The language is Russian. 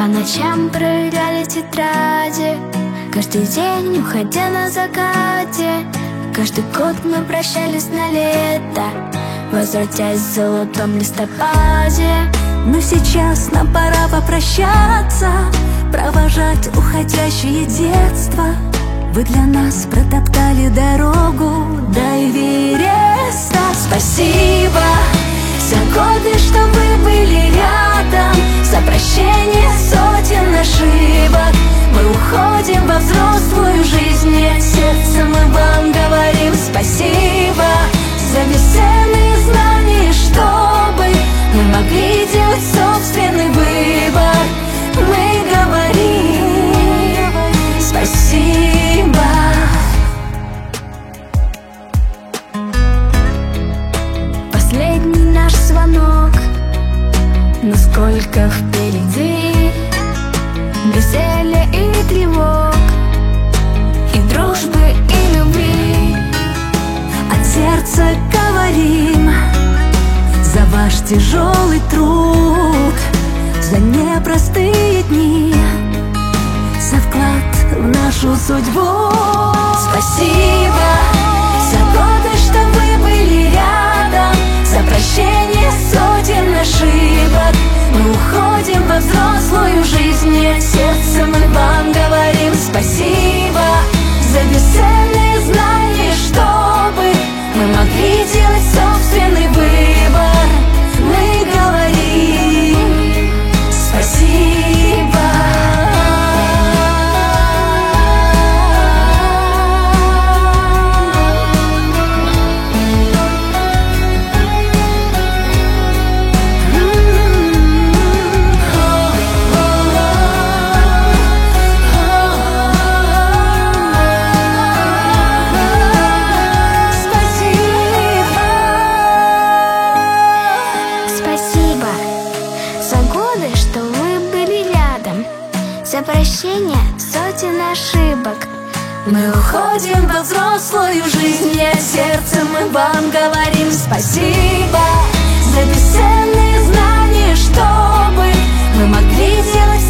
По ночам проверяли тетради, каждый день уходя на закате. Каждый год мы прощались на лето, возвратясь в золотом листопаде. Но сейчас нам пора попрощаться, провожать уходящее детство. Вы для нас протоптали дорогу до Эвереста. Спасибо за годы, что вы были рядом, за прощение сотен ошибок. Мы уходим во взрослую жизнь, и от сердца мы вам говорим спасибо за бесценные знания, чтобы мы могли делать собственный выбор. Мы говорим спасибо. Последний наш звонок, но сколько впереди веселья и тревог, и дружбы, и любви. От сердца говорим за ваш тяжелый труд, за непростые дни, за вклад в нашу судьбу. Спасибо за годы, что вы были рядом, за прощение сотен ошибок. Мы уходим во взрослую жизнь, и от сердца мы вам говорим спасибо за бесценные знания, чтобы мы могли делать собственный выбор. Мы говорим спасибо. За прощение сотен ошибок. Мы уходим во взрослую жизнь, и от сердца мы вам говорим спасибо за бесценные знания, чтобы мы могли делать